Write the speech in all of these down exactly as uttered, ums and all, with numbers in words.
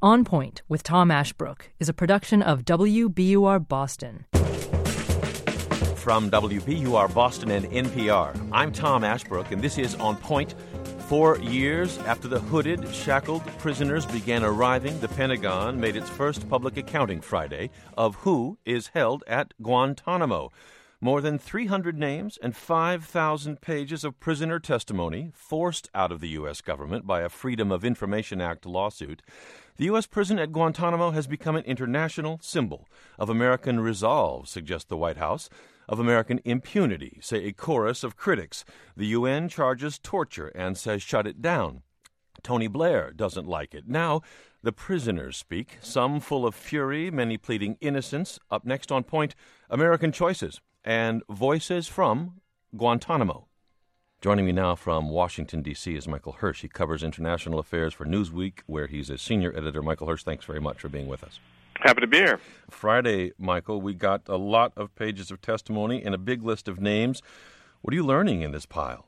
On Point with Tom Ashbrook is a production of W B U R Boston. From W B U R Boston and N P R, I'm Tom Ashbrook, and this is On Point. Four years after the hooded, shackled prisoners began arriving, the Pentagon made its first public accounting Friday of who is held at Guantanamo. More than three hundred names and five thousand pages of prisoner testimony forced out of the U S government by a Freedom of Information Act lawsuit. The U S prison at Guantanamo has become an international symbol of American resolve, suggests the White House, of American impunity, say a chorus of critics. The U N charges torture and says shut it down. Tony Blair doesn't like it. Now, the prisoners speak, some full of fury, many pleading innocence. Up next on Point, American choices and voices from Guantanamo. Joining me now from Washington, D C is Michael Hirsch. He covers international affairs for Newsweek, where he's a senior editor. Michael Hirsch, thanks very much for being with us. Happy to be here. Friday, Michael, we got a lot of pages of testimony and a big list of names. What are you learning in this pile?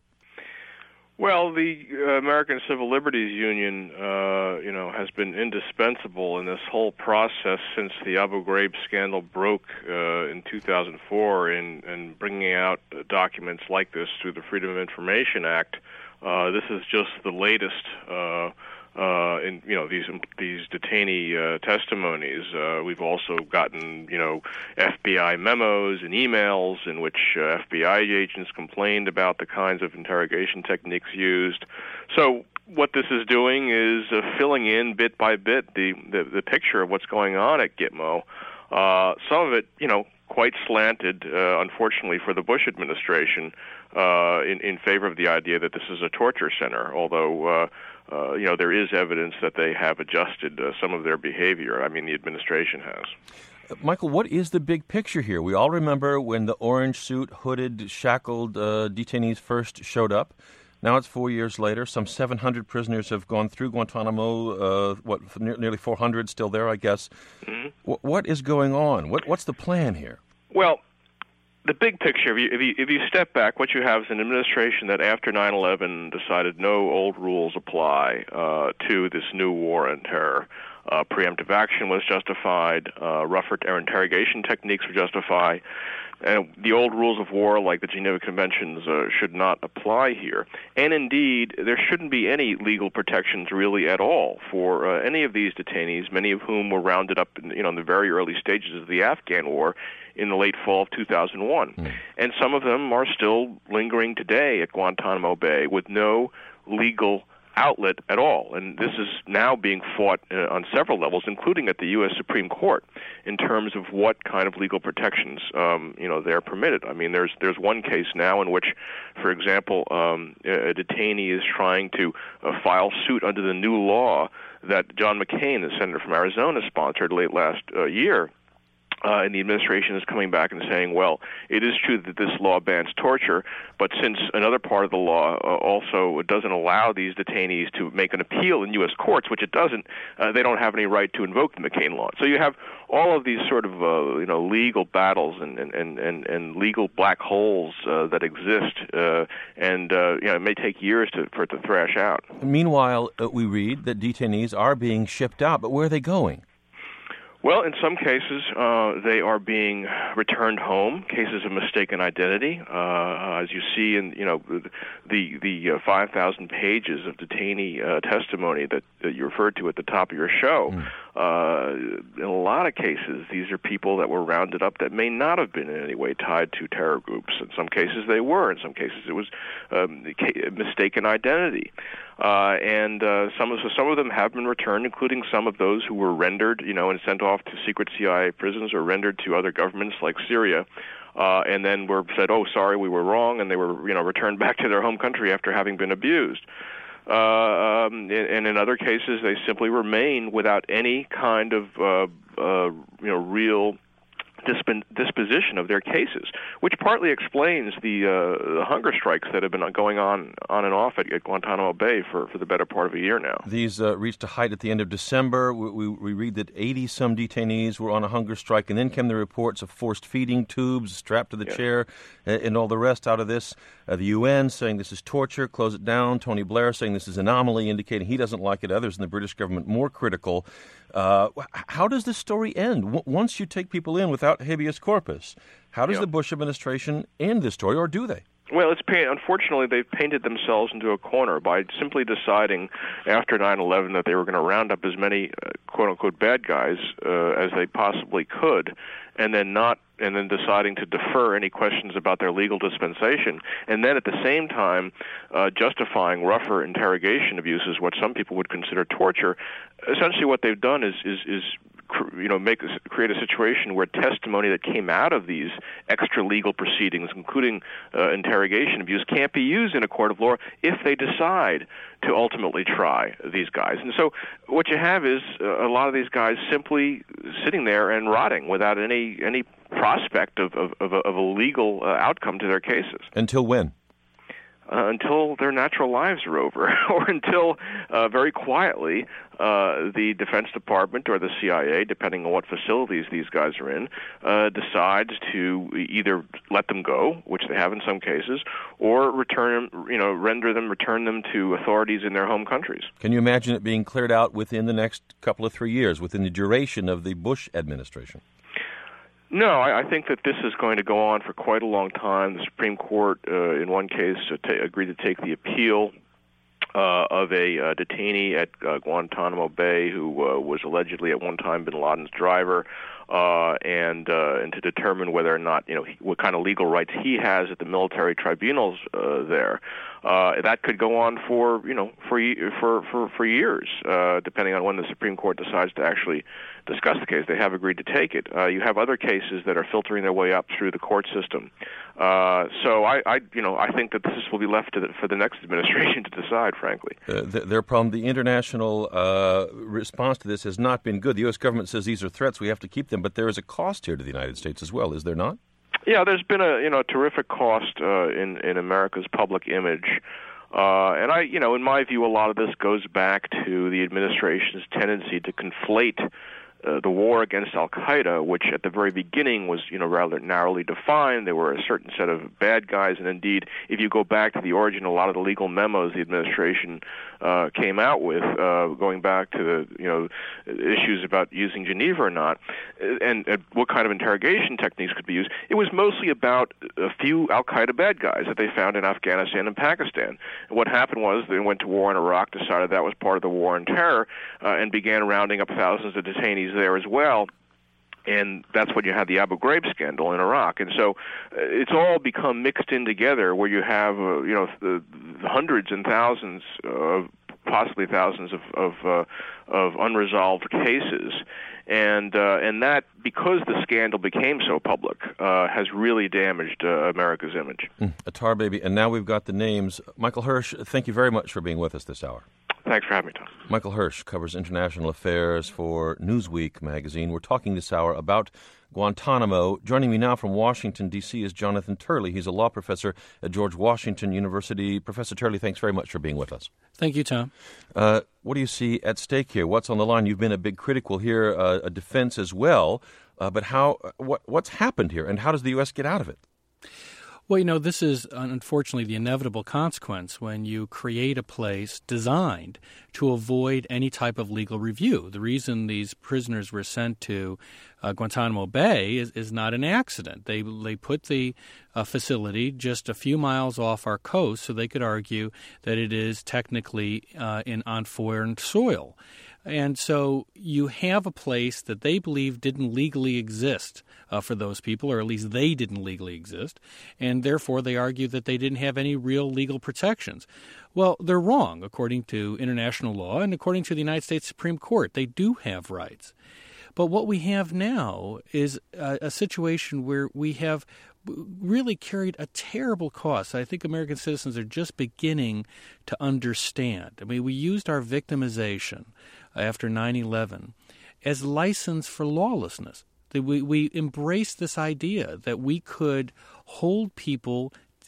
Well, the uh, American Civil Liberties Union, uh, you know, has been indispensable in this whole process since the Abu Ghraib scandal broke uh, in two thousand four in, in bringing out uh, documents like this through the Freedom of Information Act. Uh, this is just the latest uh Uh, in you know these these detainee uh, testimonies. Uh, we've also gotten you know F B I memos and emails in which uh, F B I agents complained about the kinds of interrogation techniques used. So what this is doing is uh, filling in bit by bit the, the the picture of what's going on at Gitmo. Uh, some of it, you know, quite slanted, uh, unfortunately for the Bush administration, uh, in in favor of the idea that this is a torture center. Although uh, Uh, you know, there is evidence that they have adjusted uh, some of their behavior. I mean, the administration has. Uh, Michael, what is the big picture here? We all remember when the orange suit, hooded, shackled uh, detainees first showed up. Now it's four years later. Some seven hundred prisoners have gone through Guantanamo. Uh, what, ne- nearly four hundred still there, I guess. Mm-hmm. W- what is going on? What, what's the plan here? Well, the big picture, if you, if you if you step back, what you have is an administration that after nine eleven decided no old rules apply uh, to this new war on terror. Uh, preemptive action was justified. Uh, rougher interrogation techniques were justified. And the old rules of war, like the Geneva Conventions, uh, should not apply here. And indeed, there shouldn't be any legal protections really at all for uh, any of these detainees, many of whom were rounded up in, you know, in the very early stages of the Afghan war in the late fall of two thousand one. Mm. And some of them are still lingering today at Guantanamo Bay with no legal outlet at all. And this is now being fought uh, on several levels, including at the U S Supreme Court, in terms of what kind of legal protections, um, you know, they're permitted. I mean, there's there's one case now in which, for example, um, a detainee is trying to uh, file suit under the new law that John McCain, the senator from Arizona, sponsored late last uh, year. Uh, and the administration is coming back and saying, well, it is true that this law bans torture, but since another part of the law uh, also doesn't allow these detainees to make an appeal in U S courts, which it doesn't, uh, they don't have any right to invoke the McCain law. So you have all of these sort of, uh, you know, legal battles and, and, and, and legal black holes uh, that exist, uh, and, uh, you know, it may take years to, for it to thrash out. Meanwhile, uh, we read that detainees are being shipped out, but where are they going? Well, in some cases, uh, they are being returned home. Cases of mistaken identity, uh, as you see in you know the the uh, five thousand pages of detainee uh, testimony that, that you referred to at the top of your show. Mm. Uh, in a lot of cases, these are people that were rounded up that may not have been in any way tied to terror groups. In some cases, they were. In some cases, it was um, mistaken identity. Uh, and uh, some of so some of them have been returned, including some of those who were rendered, you know, and sent off to secret C I A prisons or rendered to other governments like Syria, uh, and then were said, "Oh, sorry, we were wrong," and they were, you know, returned back to their home country after having been abused. Uh, um, and in other cases, they simply remain without any kind of, uh, uh, you know, real disp- disposition of their cases, which partly explains the, uh, the hunger strikes that have been going on on and off at, at Guantanamo Bay for, for the better part of a year now. These uh, reached a height at the end of December. We, we, we read that eighty-some detainees were on a hunger strike, and then came the reports of forced feeding tubes strapped to the yeah. chair and, and all the rest out of this. Uh, the U N saying this is torture, close it down. Tony Blair saying this is anomaly, indicating he doesn't like it. Others in the British government more critical. Uh, how does this story end? W- once you take people in without habeas corpus, how does yeah. the Bush administration end this story, or do they? Well, it's unfortunately they've painted themselves into a corner by simply deciding after nine eleven that they were going to round up as many uh, quote-unquote bad guys uh, as they possibly could, and then not and then deciding to defer any questions about their legal dispensation, and then at the same time uh, justifying rougher interrogation abuses, what some people would consider torture. Essentially, what they've done is is, is you know, make create a situation where testimony that came out of these extra legal proceedings, including uh, interrogation abuse, can't be used in a court of law if they decide to ultimately try these guys. And so what you have is uh, a lot of these guys simply sitting there and rotting without any any prospect of of, of, a, of a legal uh, outcome to their cases. Until when? Uh, until their natural lives are over, or until, uh, very quietly, uh, the Defense Department or the C I A, depending on what facilities these guys are in, uh, decides to either let them go, which they have in some cases, or return, you know, render them, return them to authorities in their home countries. Can you imagine it being cleared out within the next couple of three years, within the duration of the Bush administration? No, I, I think that this is going to go on for quite a long time. The Supreme Court, uh, in one case, uh, t- agreed to take the appeal uh, of a uh, detainee at uh, Guantanamo Bay who uh, was allegedly at one time bin Laden's driver, uh, and uh, and to determine whether or not, you know, he, what kind of legal rights he has at the military tribunals uh, there. Uh, that could go on for, you know, for for for, for years, uh, depending on when the Supreme Court decides to actually discuss the case. They have agreed to take it. Uh, you have other cases that are filtering their way up through the court system. Uh, so I, I, you know, I think that this will be left to the, for the next administration to decide, frankly. Uh, th- their problem, the international uh, response to this has not been good. The U S government says these are threats, we have to keep them, but there is a cost here to the United States as well, is there not? Yeah, there's been a, you know, terrific cost uh, in, in America's public image. Uh, and I, you know, in my view, a lot of this goes back to the administration's tendency to conflate Uh, the war against Al-Qaeda, which at the very beginning was, you know, rather narrowly defined. There were a certain set of bad guys, and indeed, if you go back to the origin, a lot of the legal memos the administration uh, came out with, uh, going back to the, you know, issues about using Geneva or not, and, and what kind of interrogation techniques could be used, it was mostly about a few Al-Qaeda bad guys that they found in Afghanistan and Pakistan. And what happened was they went to war in Iraq, decided that was part of the war on terror, uh, and began rounding up thousands of detainees there as well, and that's when you had the Abu Ghraib scandal in Iraq. And so uh, it's all become mixed in together, where you have, uh, you know, the, the hundreds and thousands of, possibly thousands of of, uh, of unresolved cases, and uh, and that, because the scandal became so public, uh, has really damaged uh, America's image. Mm, a tar baby, and now we've got the names. Michael Hirsch, thank you very much for being with us this hour. Thanks for having me, Tom. Michael Hirsch covers international affairs for Newsweek magazine. We're talking this hour about Guantanamo. Joining me now from Washington, D C is Jonathan Turley. He's a law professor at George Washington University. Professor Turley, thanks very much for being with us. Thank you, Tom. Uh, what do you see at stake here? What's on the line? You've been a big critic. We'll hear uh, a defense as well. Uh, but how? What, what's happened here, and how does the U S get out of it? Well, you know, this is unfortunately the inevitable consequence when you create a place designed to avoid any type of legal review. The reason these prisoners were sent to uh, Guantanamo Bay is, is not an accident. They they put the uh, facility just a few miles off our coast so they could argue that it is technically uh, in on foreign soil. And so you have a place that they believe didn't legally exist uh, for those people, or at least they didn't legally exist, and therefore they argue that they didn't have any real legal protections. Well, they're wrong, according to international law and according to the United States Supreme Court. They do have rights. But what we have now is a, a situation where we have really carried a terrible cost. I think American citizens are just beginning to understand. I mean, we used our victimization after nine eleven as license for lawlessness. We, we embraced this idea that we could hold people,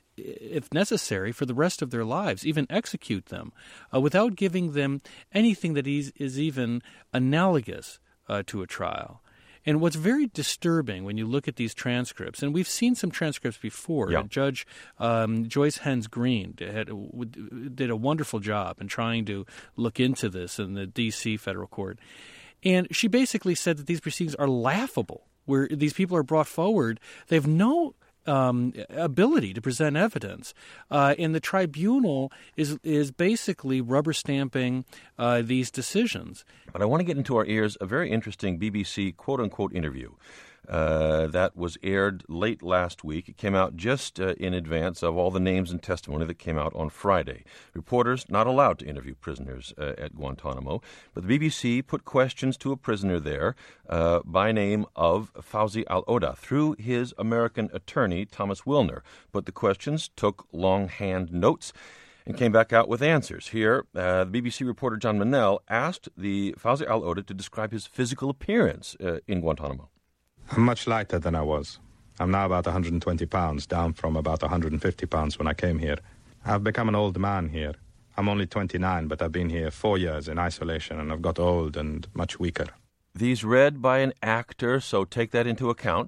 if necessary, for the rest of their lives, even execute them, uh, without giving them anything that is, is even analogous uh, to a trial. And what's very disturbing when you look at these transcripts, and we've seen some transcripts before, yeah. Judge um, Joyce Hens Green had, did a wonderful job in trying to look into this in the D C federal court. And she basically said that these proceedings are laughable, where these people are brought forward. They have no um, ability to present evidence. Uh, and the tribunal is is basically rubber stamping uh, these decisions. But I want to get into our ears a very interesting B B C quote-unquote interview. Uh, that was aired late last week. It came out just uh, in advance of all the names and testimony that came out on Friday. Reporters not allowed to interview prisoners uh, at Guantanamo, but the B B C put questions to a prisoner there uh, by name of Fauzi al-Oda through his American attorney, Thomas Wilner. But the questions, took longhand notes, and came back out with answers. Here, uh, the B B C reporter John Manel asked the Fauzi al-Oda to describe his physical appearance uh, in Guantanamo. I'm much lighter than I was. I'm now about one hundred twenty pounds, down from about one hundred fifty pounds when I came here. I've become an old man here. I'm only twenty-nine, but I've been here four years in isolation, and I've got old and much weaker. These read by an actor, so take that into account.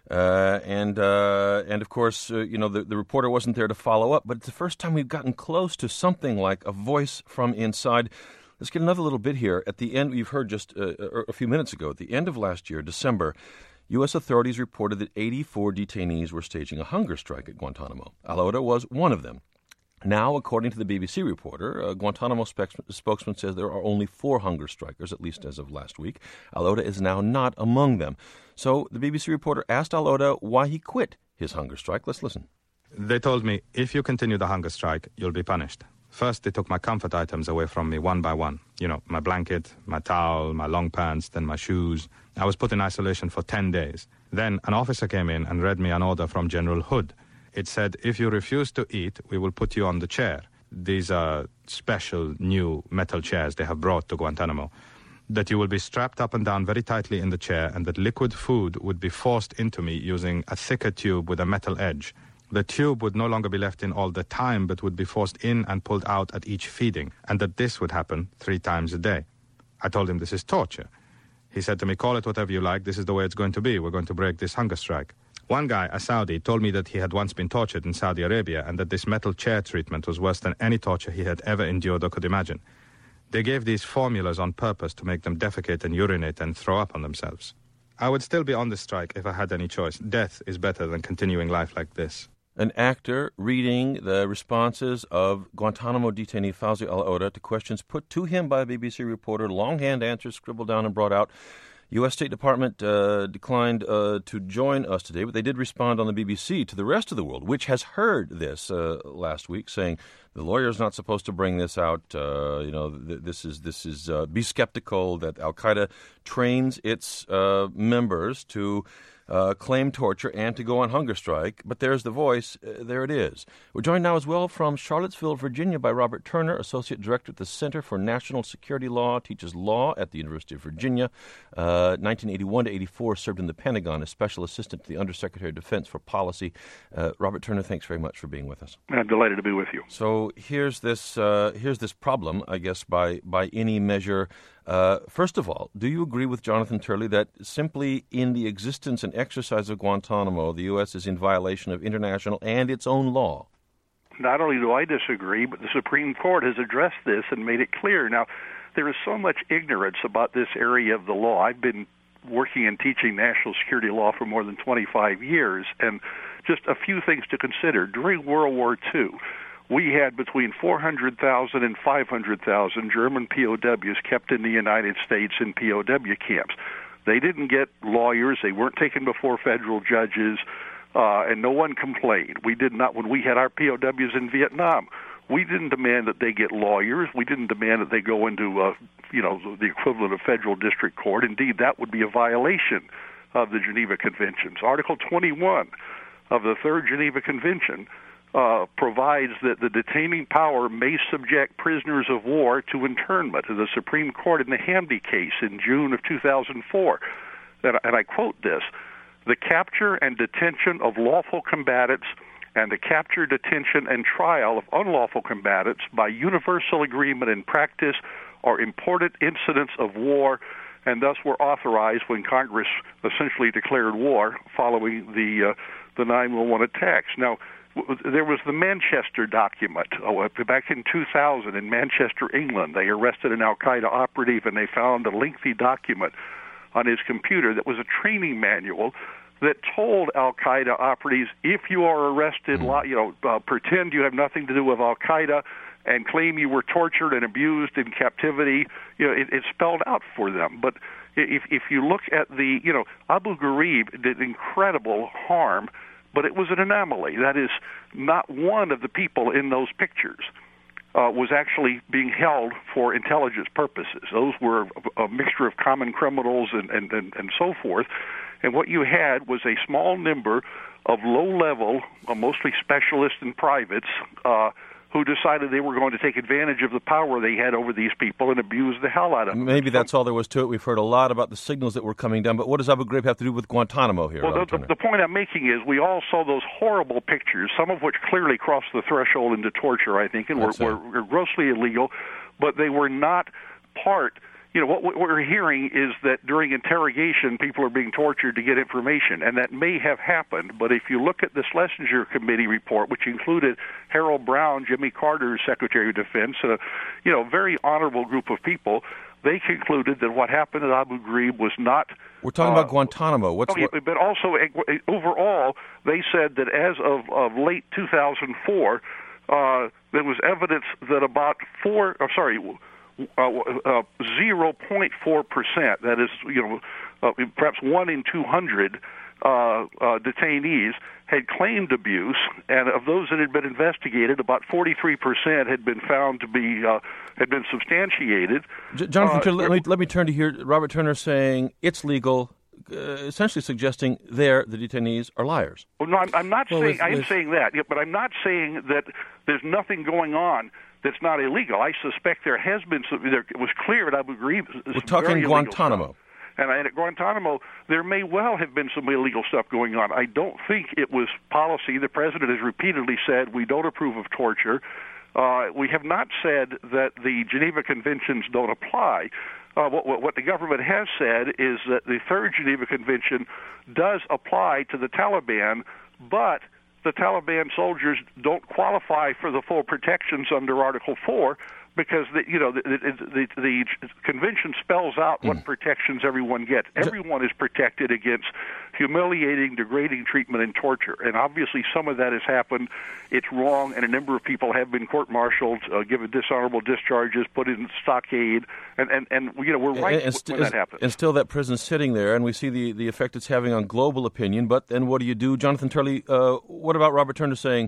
Uh, and, uh, and of course, uh, you know, the, the reporter wasn't there to follow up, but it's the first time we've gotten close to something like a voice from inside. Let's get another little bit here. At the end, we've heard just uh, a few minutes ago, at the end of last year, December, U S authorities reported that eighty-four detainees were staging a hunger strike at Guantanamo. Al-Oda was one of them. Now, according to the B B C reporter, a Guantanamo spec- spokesman says there are only four hunger strikers, at least as of last week. Al-Oda is now not among them. So the B B C reporter asked Al-Oda why he quit his hunger strike. Let's listen. They told me, if you continue the hunger strike, you'll be punished. First, they took my comfort items away from me one by one. You know, my blanket, my towel, my long pants, then my shoes. I was put in isolation for ten days. Then an officer came in and read me an order from General Hood. It said, if you refuse to eat, we will put you on the chair. These are special new metal chairs they have brought to Guantanamo. That you will be strapped up and down very tightly in the chair, and that liquid food would be forced into me using a thicker tube with a metal edge. The tube would no longer be left in all the time, but would be forced in and pulled out at each feeding, and that this would happen three times a day. I told him this is torture. He said to me, call it whatever you like, this is the way it's going to be. We're going to break this hunger strike. One guy, a Saudi, told me that he had once been tortured in Saudi Arabia and that this metal chair treatment was worse than any torture he had ever endured or could imagine. They gave these formulas on purpose to make them defecate and urinate and throw up on themselves. I would still be on the strike if I had any choice. Death is better than continuing life like this. An actor reading the responses of Guantanamo detainee Fauzi al-Oda to questions put to him by a B B C reporter, longhand answers scribbled down and brought out. U S State Department uh, declined uh, to join us today, but they did respond on the B B C to the rest of the world, which has heard this uh, last week, saying the lawyer's not supposed to bring this out. Uh, you know, th- this is this is uh, be skeptical that Al-Qaeda trains its uh, members to Uh, claim torture and to go on hunger strike. But there's the voice. Uh, there it is. We're joined now as well from Charlottesville, Virginia, by Robert Turner, Associate Director at the Center for National Security Law, teaches law at the University of Virginia. Uh, nineteen eighty-one to eighty-four, served in the Pentagon as Special Assistant to the Undersecretary of Defense for Policy. Uh, Robert Turner, thanks very much for being with us. I'm delighted to be with you. So here's this uh, here's this problem, I guess, by by any measure. Uh, first of all, do you agree with Jonathan Turley that simply in the existence and exercise of Guantanamo, the U S is in violation of international and its own law? Not only do I disagree, but the Supreme Court has addressed this and made it clear. Now, there is so much ignorance about this area of the law. I've been working and teaching national security law for more than twenty-five years, and just a few things to consider. During World War Two, we had between four hundred thousand and five hundred thousand German P O Ws kept in the United States in P O W camps. They didn't get lawyers. They weren't taken before federal judges, uh, and no one complained. We did not, when we had our P O Ws in Vietnam, we didn't demand that they get lawyers. We didn't demand that they go into, uh, you know, the equivalent of federal district court. Indeed, that would be a violation of the Geneva Conventions. Article twenty-one of the Third Geneva Convention Uh, provides that the detaining power may subject prisoners of war to internment. The Supreme Court in the Hamdi case in June of two thousand four, and, and I quote this, the capture and detention of lawful combatants and the capture, detention, and trial of unlawful combatants by universal agreement in practice are important incidents of war, and thus were authorized when Congress essentially declared war following the uh, the nine one one attacks. Now, there was the Manchester document. Oh, back in two thousand in Manchester, England, they arrested an Al-Qaeda operative, and they found a lengthy document on his computer that was a training manual that told Al-Qaeda operatives, if you are arrested, mm. you know, uh, pretend you have nothing to do with Al-Qaeda and claim you were tortured and abused in captivity. You know, it, it's spelled out for them. But if if you look at the, you know, Abu Ghraib did incredible harm, but it was an anomaly. That is, not one of the people in those pictures uh, was actually being held for intelligence purposes. Those were a, a mixture of common criminals and, and, and, and so forth. And what you had was a small number of low-level, uh, mostly specialists and privates, uh, who decided they were going to take advantage of the power they had over these people and abuse the hell out of them. Maybe that's all there was to it. We've heard a lot about the signals that were coming down, but what does Abu Ghraib have to do with Guantanamo here? Well, the, the, the point I'm making is we all saw those horrible pictures, some of which clearly crossed the threshold into torture, I think, and were, were, were grossly illegal, but they were not part... You know, what we're hearing is that during interrogation, people are being tortured to get information, and that may have happened. But if you look at the Schlesinger Committee report, which included Harold Brown, Jimmy Carter's Secretary of Defense, a you know very honorable group of people, they concluded that what happened at Abu Ghraib was not. We're talking uh, about Guantanamo. What's okay, what? But also overall, they said that as of, of late two thousand four, uh, there was evidence that about four. Oh, sorry. Uh, uh, zero point four percent, that is, you know, uh, perhaps one in two hundred uh, uh, detainees had claimed abuse, and of those that had been investigated, about forty-three percent had been found to be, uh, had been substantiated. J- Jonathan, uh, let, me, let me turn to here. Robert Turner saying it's legal, uh, essentially suggesting there the detainees are liars. Well, no, I'm, I'm not well, saying, with, I am with... saying that, yeah, but I'm not saying that there's nothing going on that's not illegal. I suspect there has been some. There, it was clear at Abu Ghraib. We're talking Guantanamo. And, and at Guantanamo, there may well have been some illegal stuff going on. I don't think it was policy. The president has repeatedly said we don't approve of torture. Uh, we have not said that the Geneva Conventions don't apply. Uh, what, what the government has said is that the Third Geneva Convention does apply to the Taliban, but the Taliban soldiers don't qualify for the full protections under Article four because the, you know the, the, the, the convention spells out what mm. protections everyone gets. Everyone is protected against humiliating, degrading treatment and torture, and obviously some of that has happened. It's wrong, and a number of people have been court-martialed, uh, given dishonorable discharges, put in stockade, and, and, and you know we're right and, and st- when that happens. And still that prison's sitting there, and we see the, the effect it's having on global opinion, but then what do you do? Jonathan Turley, uh, what about Robert Turner saying,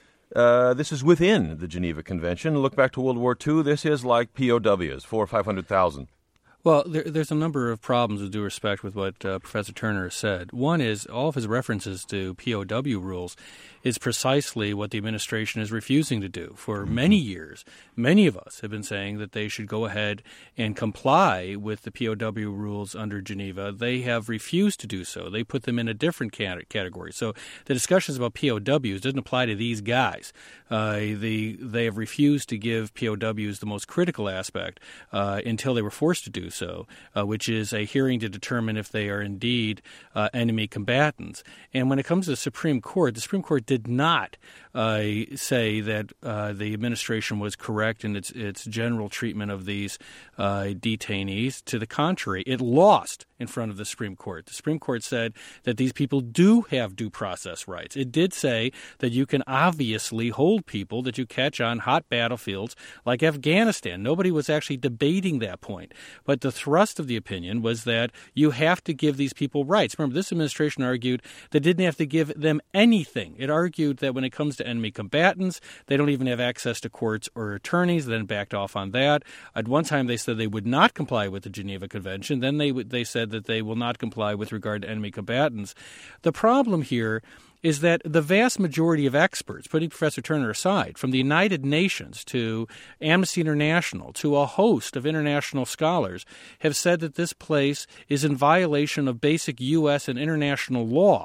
Uh, this is within the Geneva Convention. Look back to World War Two. This is like P O Ws, four or five hundred thousand. Well, there, there's a number of problems, with due respect, with what uh, Professor Turner said. One is all of his references to P O W rules is precisely what the administration is refusing to do. For many years, many of us have been saying that they should go ahead and comply with the P O W rules under Geneva. They have refused to do so. They put them in a different cat- category. So the discussions about P O Ws doesn't apply to these guys. Uh, the, they have refused to give P O Ws the most critical aspect uh, until they were forced to do so, uh, which is a hearing to determine if they are indeed uh, enemy combatants. And when it comes to the Supreme Court, the Supreme Court did not uh, say that uh, the administration was correct in its its general treatment of these uh, detainees. To the contrary, it lost in front of the Supreme Court. The Supreme Court said that these people do have due process rights. It did say that you can obviously hold people that you catch on hot battlefields like Afghanistan. Nobody was actually debating that point. But the thrust of the opinion was that you have to give these people rights. Remember, this administration argued they didn't have to give them anything. It argued that when it comes to enemy combatants, they don't even have access to courts or attorneys, then backed off on that. At one time, they said they would not comply with the Geneva Convention. Then they would, they said that they will not comply with regard to enemy combatants. The problem here is that the vast majority of experts, putting Professor Turner aside, from the United Nations to Amnesty International to a host of international scholars, have said that this place is in violation of basic U S and international law.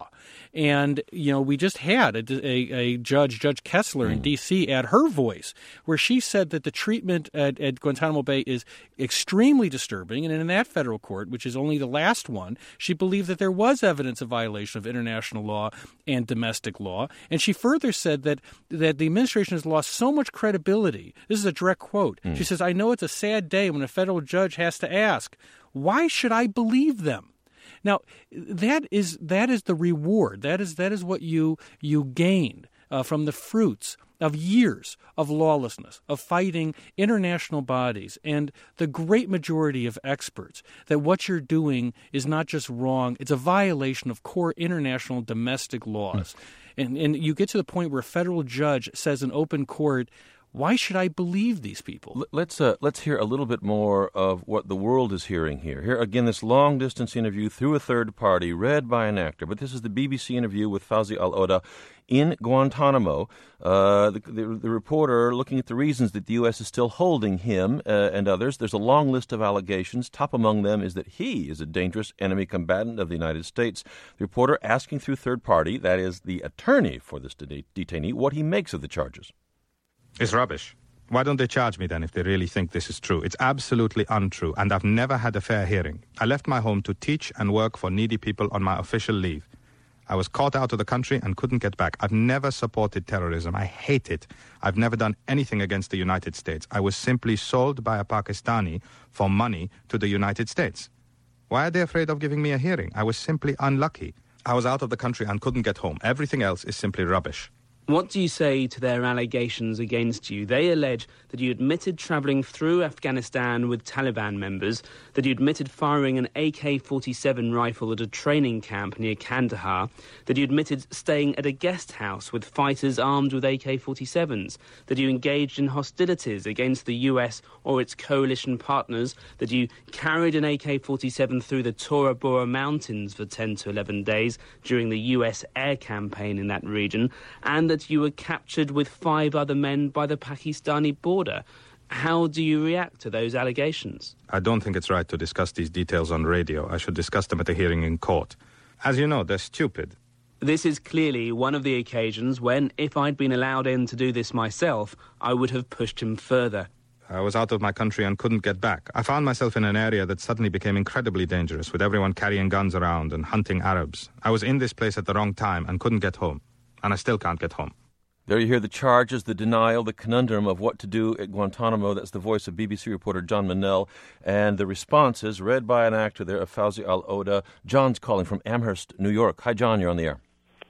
And, you know, we just had a, a, a judge, Judge Kessler in D C, add her voice, where she said that the treatment at, at Guantanamo Bay is extremely disturbing. And in that federal court, which is only the last one, she believed that there was evidence of violation of international law and domestic law. And she further said that, that the administration has lost so much credibility. This is a direct quote. Mm. She says, I know it's a sad day when a federal judge has to ask, why should I believe them? Now, that is that is the reward. That is that is what you you gain uh, from the fruits of years of lawlessness, of fighting international bodies and the great majority of experts, that what you're doing is not just wrong, it's a violation of core international domestic laws. Mm. And, and you get to the point where a federal judge says in open court, why should I believe these people? Let's uh, let's hear a little bit more of what the world is hearing here. Here again, this long-distance interview through a third party, read by an actor. But this is the B B C interview with Fauzi al-Odeh in Guantanamo. Uh, the, the, the reporter looking at the reasons that the U S is still holding him uh, and others. There's a long list of allegations. Top among them is that he is a dangerous enemy combatant of the United States. The reporter asking through third party, that is the attorney for this det- detainee, what he makes of the charges. It's rubbish. Why don't they charge me then if they really think this is true? It's absolutely untrue, and I've never had a fair hearing. I left my home to teach and work for needy people on my official leave. I was caught out of the country and couldn't get back. I've never supported terrorism. I hate it. I've never done anything against the United States. I was simply sold by a Pakistani for money to the United States. Why are they afraid of giving me a hearing? I was simply unlucky. I was out of the country and couldn't get home. Everything else is simply rubbish. What do you say to their allegations against you? They allege that you admitted travelling through Afghanistan with Taliban members, that you admitted firing an A K forty-seven rifle at a training camp near Kandahar, that you admitted staying at a guest house with fighters armed with A K forty-sevens, that you engaged in hostilities against the U S or its coalition partners, that you carried an A K forty-seven through the Tora Bora Mountains for ten to eleven days during the U S air campaign in that region, and that you were captured with five other men by the Pakistani border. How do you react to those allegations? I don't think it's right to discuss these details on radio. I should discuss them at a hearing in court. As you know, they're stupid. This is clearly one of the occasions when, if I'd been allowed in to do this myself, I would have pushed him further. I was out of my country and couldn't get back. I found myself in an area that suddenly became incredibly dangerous, with everyone carrying guns around and hunting Arabs. I was in this place at the wrong time and couldn't get home. And I still can't get home. There you hear the charges, the denial, the conundrum of what to do at Guantanamo. That's the voice of B B C reporter John Manell. And the responses, read by an actor there, of Fauzi al-Odeh. John's calling from Amherst, New York. Hi, John, you're on the air.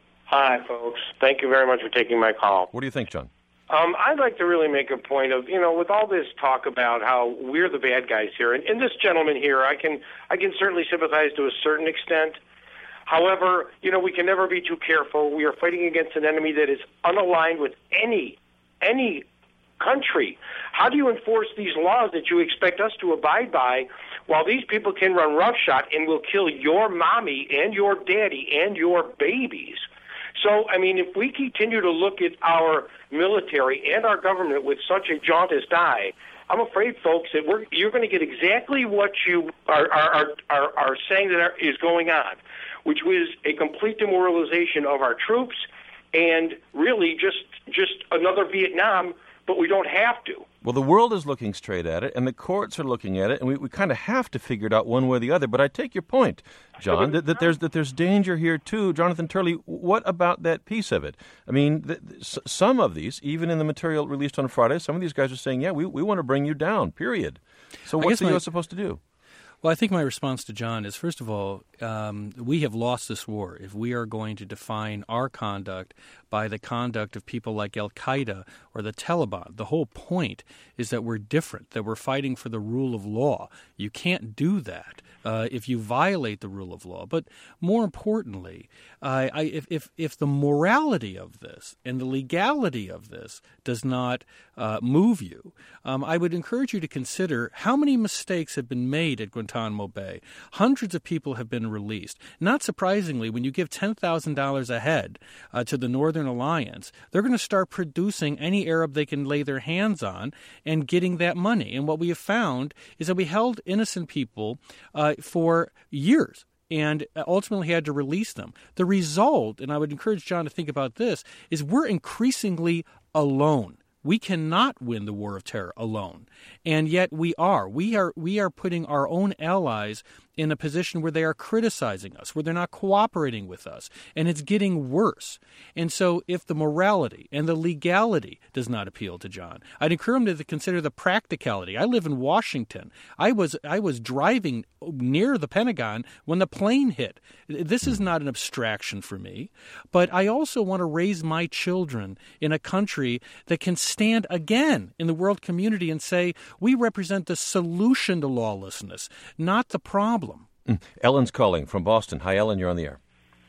Hi, folks. Thank you very much for taking my call. What do you think, John? Um, I'd like to really make a point of, you know, with all this talk about how we're the bad guys here, and, and this gentleman here, I can, I can certainly sympathize to a certain extent. However, you know, we can never be too careful. We are fighting against an enemy that is unaligned with any any country. How do you enforce these laws that you expect us to abide by while these people can run roughshod and will kill your mommy and your daddy and your babies? So, I mean, if we continue to look at our military and our government with such a jaundiced eye, I'm afraid, folks, that we're, you're going to get exactly what you are, are, are, are saying that are, is going on, which was a complete demoralization of our troops and really just just another Vietnam, but we don't have to. Well, the world is looking straight at it, and the courts are looking at it, and we, we kind of have to figure it out one way or the other. But I take your point, John, that, that there's that there's danger here, too. Jonathan Turley, what about that piece of it? I mean, th- th- some of these, even in the material released on Friday, some of these guys are saying, yeah, we, we want to bring you down, period. So what's the my- U S supposed to do? Well, I think my response to John is, first of all, um, we have lost this war if we are going to define our conduct by the conduct of people like Al-Qaeda or the Taliban. The whole point is that we're different, that we're fighting for the rule of law. You can't do that uh, if you violate the rule of law. But more importantly, uh, I, if, if, if the morality of this and the legality of this does not uh, move you, um, I would encourage you to consider how many mistakes have been made at Guantanamo Bay. Hundreds of people have been released. Not surprisingly, when you give ten thousand dollars a head uh, to the Northern Alliance, they're going to start producing any Arab they can lay their hands on and getting that money. And what we have found is that we held innocent people uh, for years. and ultimately had to release them. The result, and I would encourage John to think about this, is we're increasingly alone. We cannot win the war of terror alone, and yet we are. We are we are putting our own allies in a position where they are criticizing us, where they're not cooperating with us, and it's getting worse. And so if the morality and the legality does not appeal to John, I'd encourage him to consider the practicality. I live in Washington. I was I was driving near the Pentagon when the plane hit. This is not an abstraction for me, but I also want to raise my children in a country that can stand again in the world community and say, we represent the solution to lawlessness, not the problem. Mm. Ellen's calling from Boston. Hi, Ellen, you're on the air.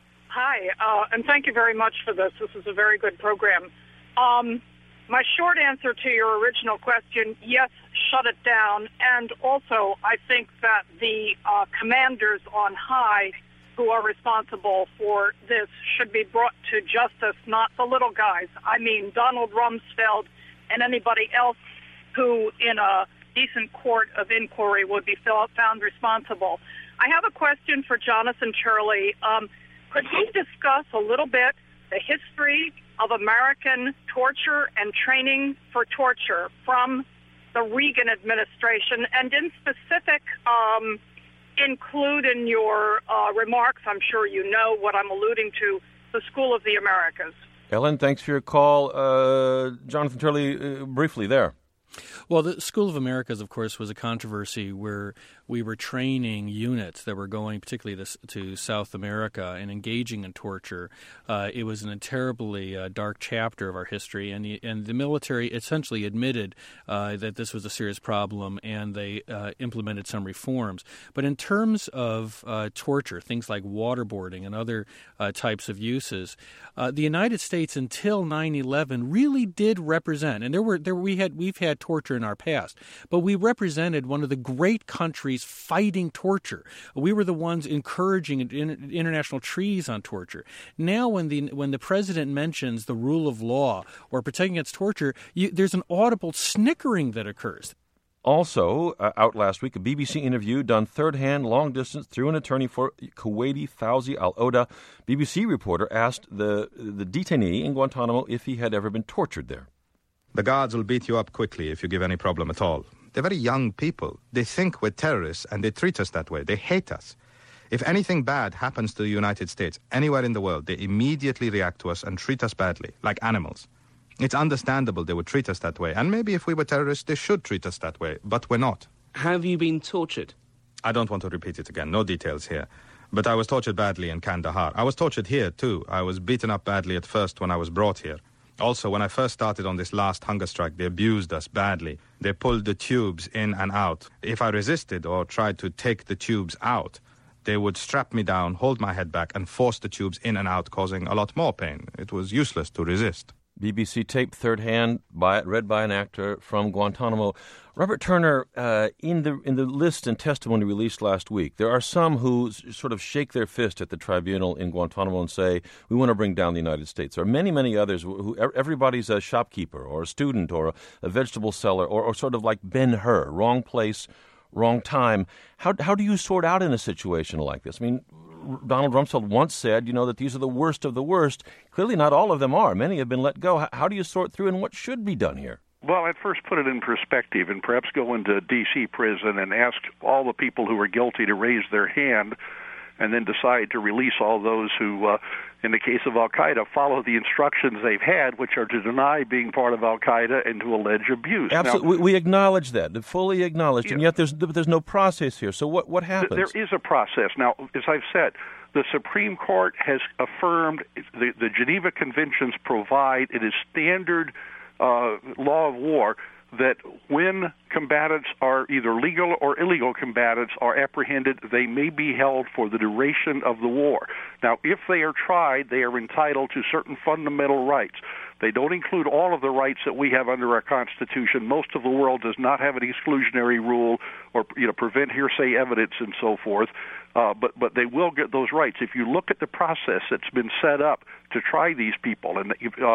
Hi, uh, and thank you very much for this. This is a very good program. Um, my short answer to your original question, yes, shut it down. And also, I think that the uh, commanders on high who are responsible for this should be brought to justice, not the little guys. I mean, Donald Rumsfeld and anybody else who, in a decent court of inquiry, would be found responsible. I have a question for Jonathan Turley. Um, could he discuss a little bit the history of American torture and training for torture from the Reagan administration, and in specific, um, include in your uh, remarks, I'm sure you know what I'm alluding to, the School of the Americas? Ellen, thanks for your call. Uh, Jonathan Turley, uh, briefly there. Well, the School of Americas, of course, was a controversy where we were training units that were going particularly to, to South America and engaging in torture. Uh, it was a terribly uh, dark chapter of our history, and the, and the military essentially admitted uh, that this was a serious problem, and they uh, implemented some reforms. But in terms of uh, torture, things like waterboarding and other uh, types of uses, uh, the United States until nine eleven really did represent, and there were there we had we've had torture in our past, but we represented one of the great countries fighting torture. We were the ones encouraging international treaties on torture. Now when the when the president mentions the rule of law or protecting against torture, you, there's an audible snickering that occurs. Also, uh, out last week, a B B C interview done third-hand, long-distance, through an attorney for Kuwaiti Fawzi al-Oda. B B C reporter asked the the detainee in Guantanamo if he had ever been tortured there. The guards will beat you up quickly if you give any problem at all. They're very young people. They think we're terrorists, and they treat us that way. They hate us. If anything bad happens to the United States, anywhere in the world, they immediately react to us and treat us badly, like animals. It's understandable they would treat us that way, and maybe if we were terrorists, they should treat us that way, but we're not. Have you been tortured? I don't want to repeat it again. No details here. But I was tortured badly in Kandahar. I was tortured here, too. I was beaten up badly at first when I was brought here. Also, when I first started on this last hunger strike, they abused us badly. They pulled the tubes in and out. If I resisted or tried to take the tubes out, they would strap me down, hold my head back, and force the tubes in and out, causing a lot more pain. It was useless to resist. B B C tape, third hand, by, read by an actor from Guantanamo. Robert Turner, uh, in the in the list and testimony released last week, there are some who s- sort of shake their fist at the tribunal in Guantanamo and say, we want to bring down the United States. There are many, many others who, who everybody's a shopkeeper or a student or a, a vegetable seller or, or sort of like Ben-Hur, wrong place, wrong time. How how do you sort out in a situation like this? I mean, Donald Rumsfeld once said, you know, that these are the worst of the worst. Clearly not all of them are. Many have been let go. How, how do you sort through, and what should be done here? Well, I'd first put it in perspective and perhaps go into D C prison and ask all the people who are guilty to raise their hand and then decide to release all those who, uh, in the case of Al-Qaeda, follow the instructions they've had, which are to deny being part of Al-Qaeda and to allege abuse. Absolutely. Now, we, we acknowledge that, fully acknowledged, yeah. and yet there's there's no process here. So what, what happens? There is a process. Now, as I've said, the Supreme Court has affirmed the, the Geneva Conventions provide it is standard uh, law of war that when combatants are either legal or illegal combatants are apprehended, they may be held for the duration of the war. Now, if they are tried, they are entitled to certain fundamental rights. They don't include all of the rights that we have under our Constitution. Most of the world does not have an exclusionary rule or, you know, prevent hearsay evidence and so forth. Uh, but but they will get those rights. If you look at the process that's been set up to try these people, and uh,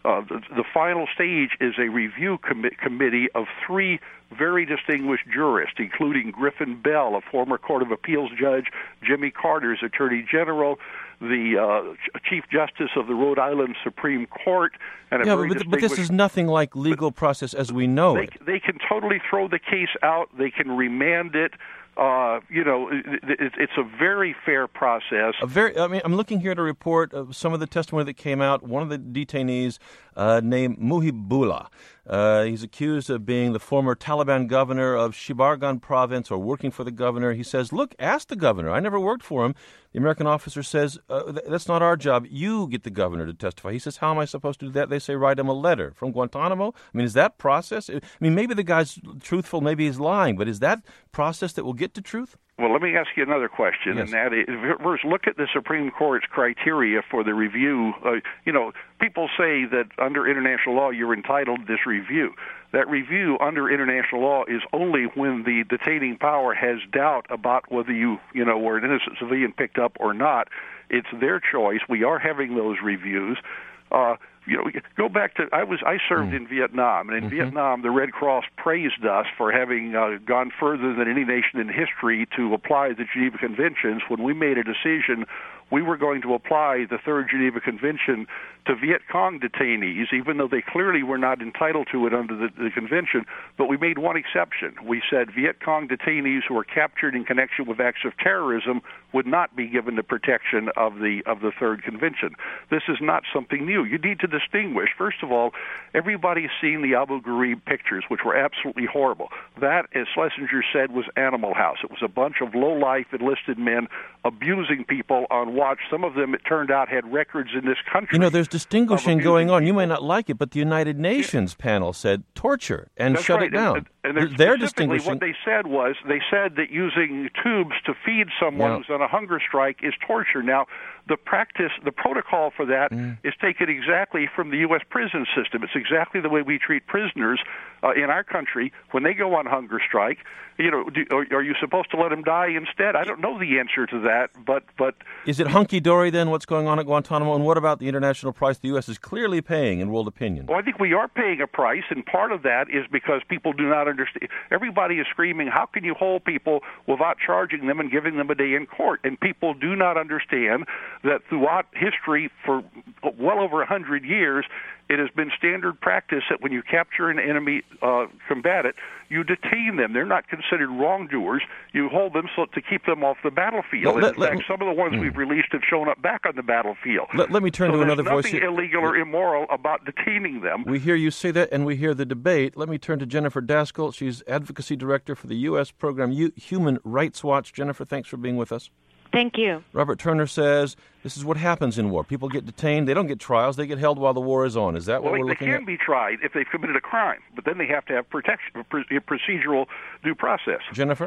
Uh, the, the final stage is a review com- committee of three very distinguished jurists, including Griffin Bell, a former Court of Appeals judge, Jimmy Carter's Attorney General, the uh, Chief Justice of the Rhode Island Supreme Court, and a yeah, very but, but this is nothing like legal process as we know they, it. They can totally throw the case out. They can remand it. Uh, you know, it, it's a very fair process. A very, I mean, I'm looking here at a report of some of the testimony that came out. One of the detainees uh, named Muhibullah. Uh, he's accused of being the former Taliban governor of Shibargan province or working for the governor. He says, look, ask the governor. I never worked for him. The American officer says, uh, th- that's not our job. You get the governor to testify. He says, how am I supposed to do that? They say, write him a letter from Guantanamo. I mean, is that process? I mean, maybe the guy's truthful, maybe he's lying, but is that process that will get to truth? Well, let me ask you another question, yes. and that is, first, look at the Supreme Court's criteria for the review. Uh, you know, people say that under international law you're entitled to this review. That review under international law is only when the detaining power has doubt about whether you, you know, were an innocent civilian picked up or not. It's their choice. We are having those reviews. Uh, you know, go back to I was I served mm. in Vietnam, and in mm-hmm. Vietnam the Red Cross praised us for having uh, gone further than any nation in history to apply the Geneva Conventions. When we made a decision, we were going to apply the Third Geneva Convention to Viet Cong detainees, even though they clearly were not entitled to it under the, the convention. But we made one exception. We said Viet Cong detainees who were captured in connection with acts of terrorism would not be given the protection of the of the Third Convention. This is not something new. You need to distinguish. First of all, everybody's seen the Abu Ghraib pictures, which were absolutely horrible. That, as Schlesinger said, was Animal House. It was a bunch of low-life enlisted men abusing people on watch. Some of them, it turned out, had records in this country. You know, there's distinguishing going on. You may not like it, but the United Nations yeah. panel said torture and That's shut right. it down. And, and they're, they're specifically distinguishing. What they said was, they said that using tubes to feed someone yeah. who's on a hunger strike is torture. Now, the practice, the protocol for that mm. is taken exactly from the U S prison system. It's exactly the way we treat prisoners uh, in our country when they go on hunger strike. You know, do, are, are you supposed to let them die instead? I don't know the answer to that, but but is it hunky-dory then? What's going on at Guantanamo, and what about the international price the U S is clearly paying in world opinion? Well, I think we are paying a price, and part of that is because people do not understand. Everybody is screaming, "How can you hold people without charging them and giving them a day in court?" And people do not understand that throughout history, for well over a hundred years, it has been standard practice that when you capture an enemy uh, combatant, you detain them. They're not considered wrongdoers. You hold them so to keep them off the battlefield. Let, in let, fact, let, some of the ones mm. we've released have shown up back on the battlefield. Let, let me turn so to another voice. There's nothing illegal or immoral about detaining them. We hear you say that, and we hear the debate. Let me turn to Jennifer Daskal. She's Advocacy Director for the U S program U- Human Rights Watch. Jennifer, thanks for being with us. Thank you. Robert Turner says this is what happens in war. People get detained. They don't get trials. They get held while the war is on. Is that what well, we're looking at? They can be tried if they've committed a crime, but then they have to have protection, procedural due process. Jennifer?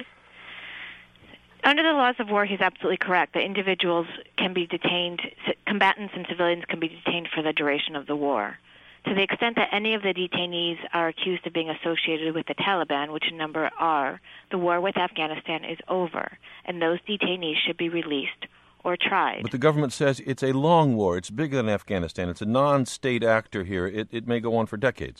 Under the laws of war, he's absolutely correct. The individuals can be detained, combatants and civilians can be detained for the duration of the war. To the extent that any of the detainees are accused of being associated with the Taliban, which a number are, the war with Afghanistan is over, and those detainees should be released or tried. But the government says it's a long war. It's bigger than Afghanistan. It's a non-state actor here. It, it may go on for decades.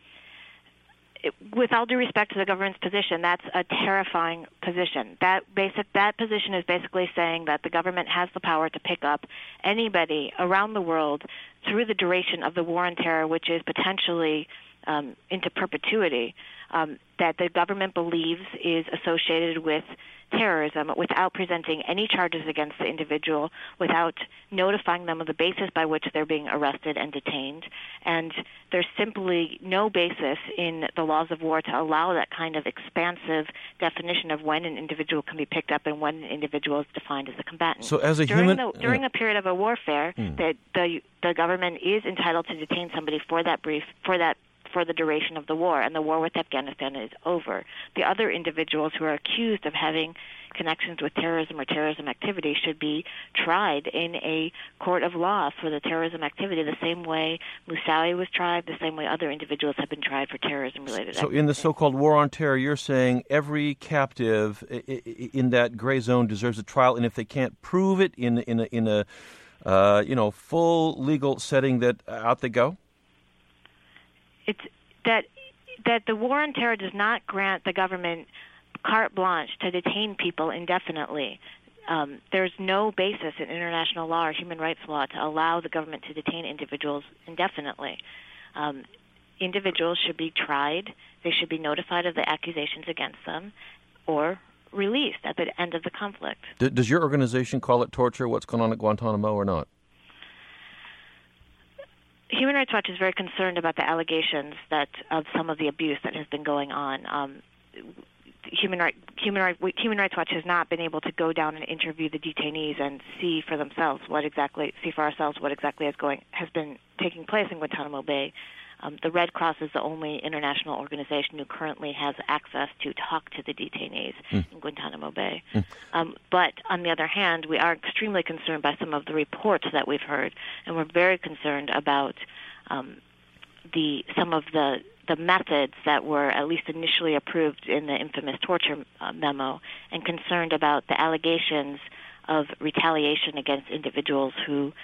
It, with all due respect to the government's position, that's a terrifying position. That basic that position is basically saying that the government has the power to pick up anybody around the world through the duration of the war on terror, which is potentially um, into perpetuity, um, that the government believes is associated with terrorism without presenting any charges against the individual, without notifying them of the basis by which they're being arrested and detained. And there's simply no basis in the laws of war to allow that kind of expansive definition of when an individual can be picked up and when an individual is defined as a combatant. So as a during human... The, during yeah. a period of a warfare, mm. the, the the government is entitled to detain somebody for that brief, for that for the duration of the war, and the war with Afghanistan is over. The other individuals who are accused of having connections with terrorism or terrorism activity should be tried in a court of law for the terrorism activity, the same way Moussaoui was tried, the same way other individuals have been tried for terrorism-related So activity. in the so-called war on terror, you're saying every captive in that gray zone deserves a trial, and if they can't prove it in, in a, in a uh, you know, full legal setting, that out they go? it's that that the war on terror does not grant the government carte blanche to detain people indefinitely. Um, there's no basis in international law or human rights law to allow the government to detain individuals indefinitely. Um, individuals should be tried. They should be notified of the accusations against them or released at the end of the conflict. D- does your organization call it torture, what's going on at Guantanamo, or not? Human Rights Watch is very concerned about the allegations that of some of the abuse that has been going on. Um, Human, right, Human, right, Human Rights Watch has not been able to go down and interview the detainees and see for themselves what exactly, see for ourselves what exactly is going has been taking place in Guantanamo Bay. Um, the Red Cross is the only international organization who currently has access to talk to the detainees mm. in Guantanamo Bay. Mm. Um, but on the other hand, we are extremely concerned by some of the reports that we've heard, and we're very concerned about um, the some of the the methods that were at least initially approved in the infamous torture uh, memo, and concerned about the allegations of retaliation against individuals who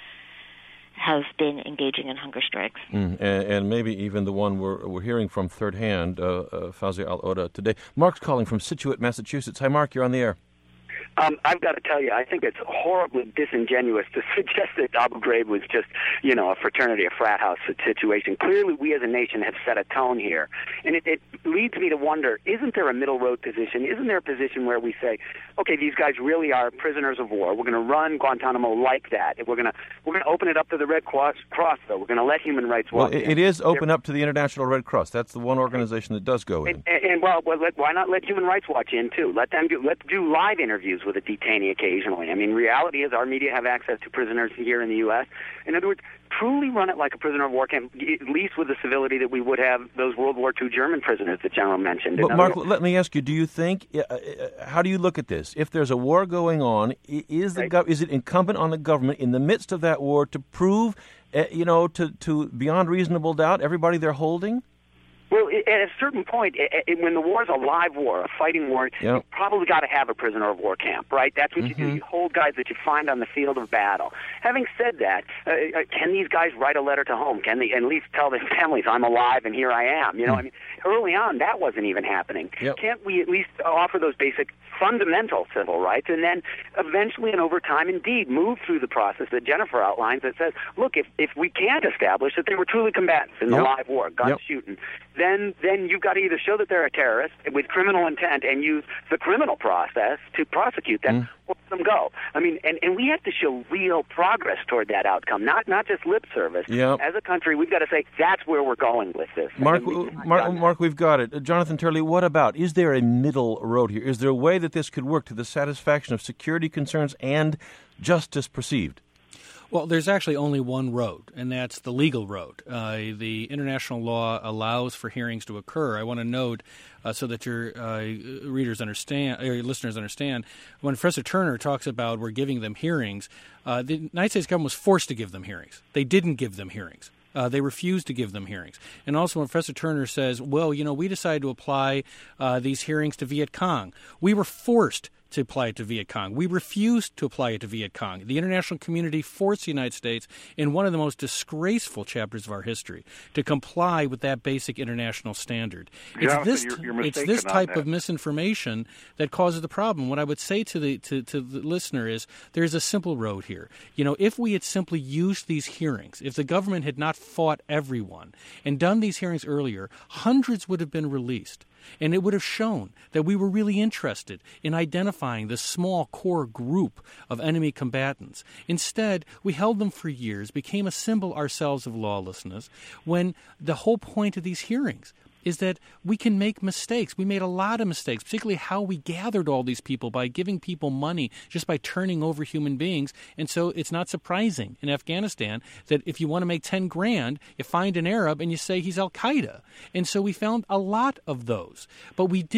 have been engaging in hunger strikes. Mm, and, and maybe even the one we're, we're hearing from third hand, uh, uh, Fawzi al-Oda, today. Mark's calling from Scituate, Massachusetts. Hi, Mark, you're on the air. Um, I've got to tell you, I think it's horribly disingenuous to suggest that Abu Ghraib was just, you know, a fraternity, a frat house situation. Clearly, we as a nation have set a tone here. And it, it leads me to wonder, isn't there a middle road position? Isn't there a position where we say, okay, these guys really are prisoners of war. We're going to run Guantanamo like that. We're going to we're going to open it up to the Red Cross, Cross though. We're going to let Human Rights Watch. Well, it, it is open up to the International Red Cross. That's the one organization that does go in. And, and well, well let, why not let Human Rights Watch in, too? Let them do, let do live interviews with a detainee occasionally. I mean, reality is our media have access to prisoners here in the U S In other words, truly run it like a prisoner of war camp, at least with the civility that we would have those World War Two German prisoners that General mentioned. But, Mark, words, let me ask you, do you think, uh, how do you look at this? If there's a war going on, is the right. gov- is it incumbent on the government in the midst of that war to prove, uh, you know, to, to beyond reasonable doubt, everybody they're holding? Well, at a certain point, when the war is a live war, a fighting war, yep. you probably got to have a prisoner of war camp, right? That's what mm-hmm. you do. You hold guys that you find on the field of battle. Having said that, uh, can these guys write a letter to home? Can they at least tell their families, I'm alive and here I am? You know, mm. I mean, early on, that wasn't even happening. Yep. Can't we at least offer those basic fundamental civil rights and then eventually and over time, indeed, move through the process that Jennifer outlines that says, look, if, if we can't establish that they were truly combatants in the yep. live war, guns yep. shooting, then then you've got to either show that they're a terrorist with criminal intent and use the criminal process to prosecute them mm. or let them go. I mean, and, and we have to show real progress toward that outcome, not not just lip service. Yep. As a country, we've got to say that's where we're going with this. Mark, we Mark, Mark, we've got it. Uh, Jonathan Turley, what about, is there a middle road here? Is there a way that this could work to the satisfaction of security concerns and justice perceived? Well, there's actually only one road, and that's the legal road. Uh, the international law allows for hearings to occur. I want to note, uh, so that your uh, readers understand, or your listeners understand, when Professor Turner talks about we're giving them hearings, uh, the United States government was forced to give them hearings. They didn't give them hearings. Uh, they refused to give them hearings. And also when Professor Turner says, well, you know, we decided to apply uh, these hearings to Viet Cong. We were forced to apply it to Viet Cong. We refused to apply it to Viet Cong. The international community forced the United States, in one of the most disgraceful chapters of our history, to comply with that basic international standard. It's Jonathan, this, you're, you're it's this type that. of misinformation that causes the problem. What I would say to the to, to the listener is there's a simple road here. You know, if we had simply used these hearings, if the government had not fought everyone and done these hearings earlier, hundreds would have been released. And it would have shown that we were really interested in identifying this small core group of enemy combatants. Instead, we held them for years, became a symbol ourselves of lawlessness, when the whole point of these hearings is that we can make mistakes. We made a lot of mistakes, particularly how we gathered all these people by giving people money just by turning over human beings. And so it's not surprising in Afghanistan that if you want to make ten grand, you find an Arab and you say he's Al-Qaeda. And so we found a lot of those. But we didn't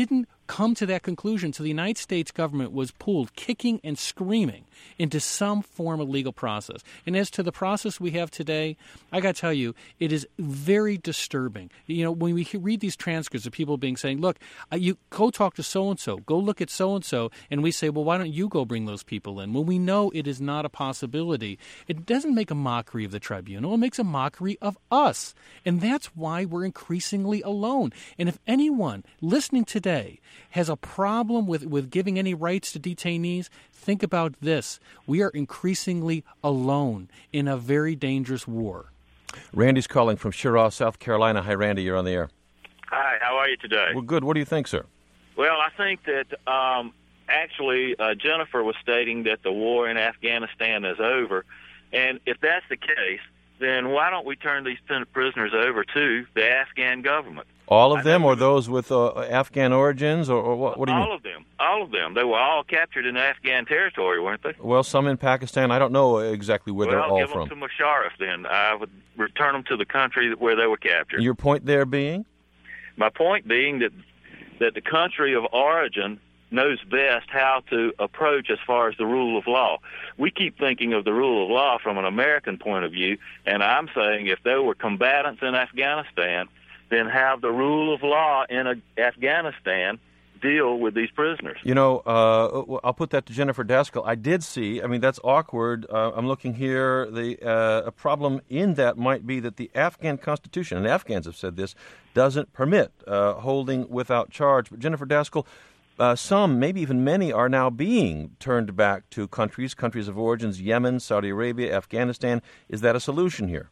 come to that conclusion. So the United States government was pulled kicking and screaming into some form of legal process. And as to the process we have today, I got to tell you, it is very disturbing. You know, when we read these transcripts of people being saying, look, uh, you go talk to so-and-so, go look at so-and-so, and we say, well, why don't you go bring those people in? When we know it is not a possibility, it doesn't make a mockery of the tribunal. It makes a mockery of us. And that's why we're increasingly alone. And if anyone listening today has a problem with, with giving any rights to detainees, think about this. We are increasingly alone in a very dangerous war. Randy's calling from Shiraz, South Carolina. Hi, Randy. You're on the air. Hi. How are you today? Well, good. What do you think, sir? Well, I think that um, actually uh, Jennifer was stating that the war in Afghanistan is over. And if that's the case, then why don't we turn these prisoners over to the Afghan government? All of them, or those with uh, Afghan origins, or, or what, what do you all mean? All of them. All of them. They were all captured in Afghan territory, weren't they? Well, some in Pakistan. I don't know exactly where well, they're all give from. them to Musharraf, then. I would return them to the country where they were captured. Your point there being? My point being that that the country of origin knows best how to approach as far as the rule of law. We keep thinking of the rule of law from an American point of view, and I'm saying if there were combatants in Afghanistan, then have the rule of law in a, Afghanistan deal with these prisoners. You know, uh, I'll put that to Jennifer Daskal. I did see, I mean, that's awkward. Uh, I'm looking here. The uh, a problem in that might be that the Afghan Constitution, and Afghans have said this, doesn't permit uh, holding without charge. But Jennifer Daskal, Uh, some, maybe even many, are now being turned back to countries, countries of origins, Yemen, Saudi Arabia, Afghanistan. Is that a solution here?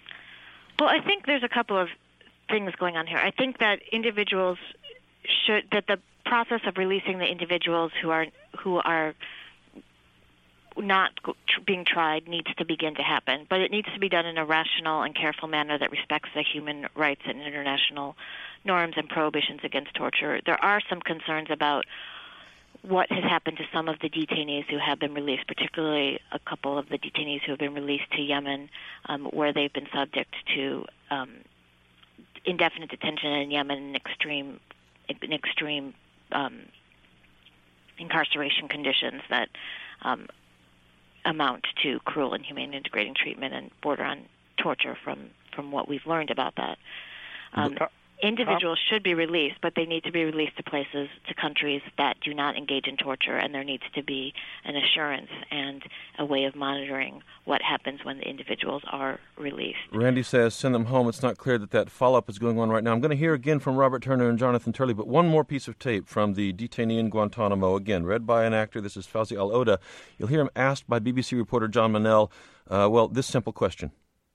Well, I think there's a couple of things going on here. I think that individuals should, that the process of releasing the individuals who are who are not being tried needs to begin to happen, but it needs to be done in a rational and careful manner that respects the human rights and international norms and prohibitions against torture. There are some concerns about what has happened to some of the detainees who have been released, particularly a couple of the detainees who have been released to Yemen, um, where they've been subject to um, indefinite detention in Yemen and extreme, in extreme um, incarceration conditions that um, amount to cruel, inhumane, and degrading treatment and border on torture from, from what we've learned about that. Um, individuals should be released, but they need to be released to places, to countries that do not engage in torture, and there needs to be an assurance and a way of monitoring what happens when the individuals are released. Randy says, send them home. It's not clear that that follow-up is going on right now. I'm going to hear again from Robert Turner and Jonathan Turley, but one more piece of tape from the detainee in Guantanamo, again, read by an actor. This is Fauzi Al-Oda. You'll hear him asked by B B C reporter John Manel, uh, well, this simple question.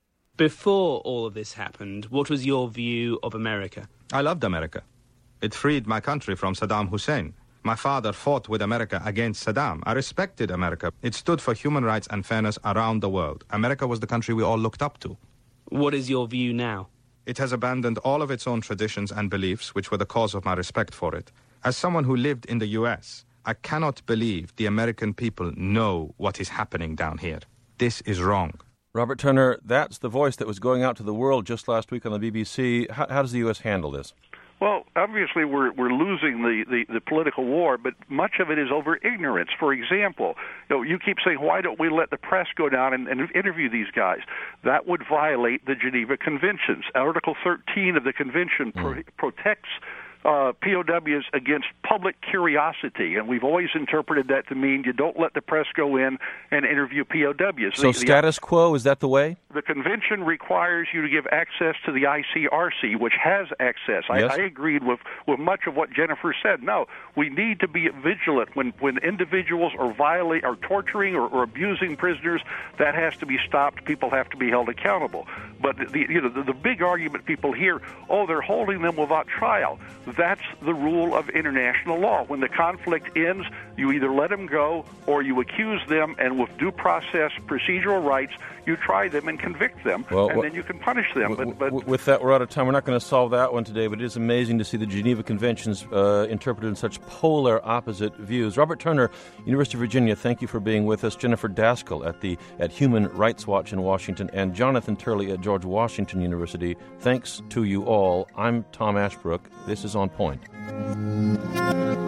Before all of this happened, what was your view of America? I loved America. It freed my country from Saddam Hussein. My father fought with America against Saddam. I respected America. It stood for human rights and fairness around the world. America was the country we all looked up to. What is your view now? It has abandoned all of its own traditions and beliefs, which were the cause of my respect for it. As someone who lived in the U S, I cannot believe the American people know what is happening down here. This is wrong. Robert Turner, that's the voice that was going out to the world just last week on the B B C. How, how does the U S handle this? Well, obviously we're we're losing the, the, the political war, but much of it is over ignorance. For example, you know, you keep saying, why don't we let the press go down and, and interview these guys? That would violate the Geneva Conventions. Article thirteen of the convention mm. pro- protects Uh, P O Ws against public curiosity, and we've always interpreted that to mean you don't let the press go in and interview P O Ws. So the, status the, quo, is that the way? The convention requires you to give access to the I C R C, which has access. Yes. I, I agreed with, with much of what Jennifer said. No, we need to be vigilant when, when individuals are violate, are torturing or, or abusing prisoners. That has to be stopped. People have to be held accountable. But the, you know, the, the big argument people hear, oh, they're holding them without trial. That's the rule of international law. When the conflict ends, you either let them go or you accuse them, and with due process, procedural rights, you try them and convict them, well, and well, then you can punish them. W- but, but with that, we're out of time. We're not going to solve that one today, but it is amazing to see the Geneva Conventions uh, interpreted in such polar opposite views. Robert Turner, University of Virginia, thank you for being with us. Jennifer Daskal at the at Human Rights Watch in Washington, and Jonathan Turley at George Washington University. Thanks to you all. I'm Tom Ashbrook. This is On Point.